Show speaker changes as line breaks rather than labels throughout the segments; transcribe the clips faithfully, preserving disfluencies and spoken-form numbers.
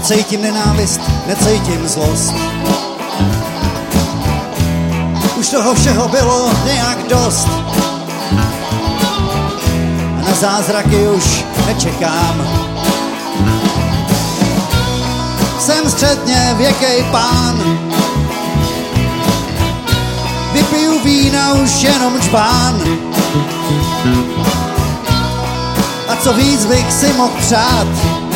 Necítím nenávist, necítím zlost. Už toho všeho bylo nějak dost. A na zázraky už nečekám. Jsem středně věkej pán. Vypiju vína už jenom čbán. A co víc bych si mohl přát,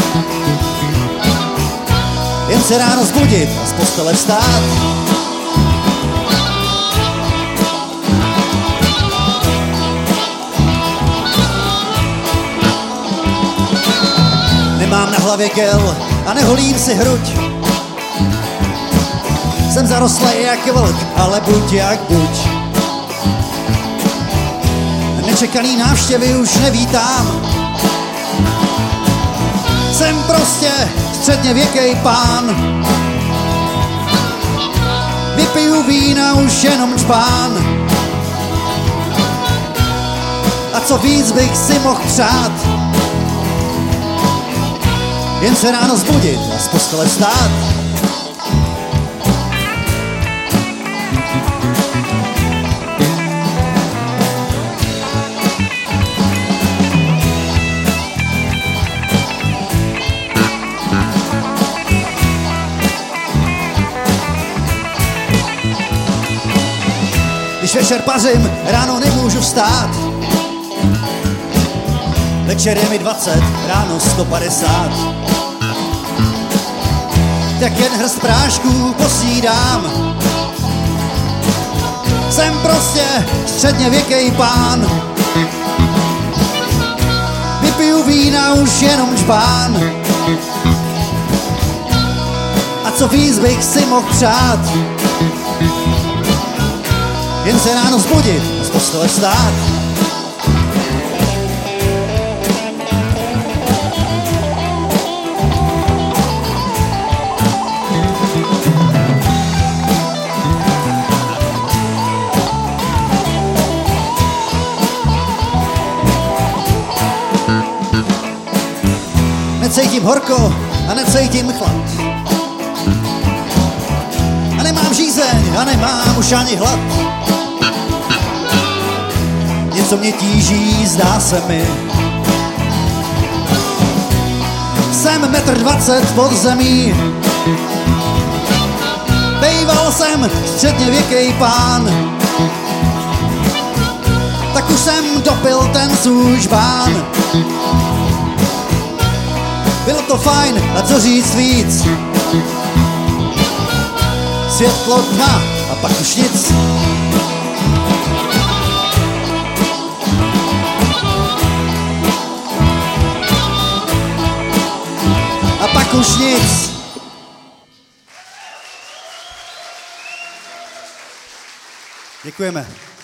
jen se ráno zbudit a z postele vstát. Nemám na hlavě kel a neholím si hruď. Jsem zarostlej jak vlk, ale buď jak buď. Nečekaný návštěvy už nevítám. Jsem prostě středně věkej pán. Vypiju vína už jenom čbán. A co víc bych si mohl přát, jen se ráno zbudit a z postele vstát. Když večer pařím, ráno nemůžu vstát. Večer je mi dvacet, ráno sto padesát. Tak jen hrst prášků posídám. Jsem prostě středně věkej pán. Vypiju vína už jenom čbán. A co víc bych si mohl přát, jen se ráno zbudit a z postele vstát. Necítím horko a necítím chlad. A nemám žízeň a nemám už ani hlad. Něco mě tíží, zdá se mi. Jsem metr dvacet pod zemí. Bejval jsem středně věkej pán. Tak už jsem dopil ten svůj žbán. Bylo to fajn, a co říct víc. Světlo, tma a pak už nic. A pak už nic. Děkujeme.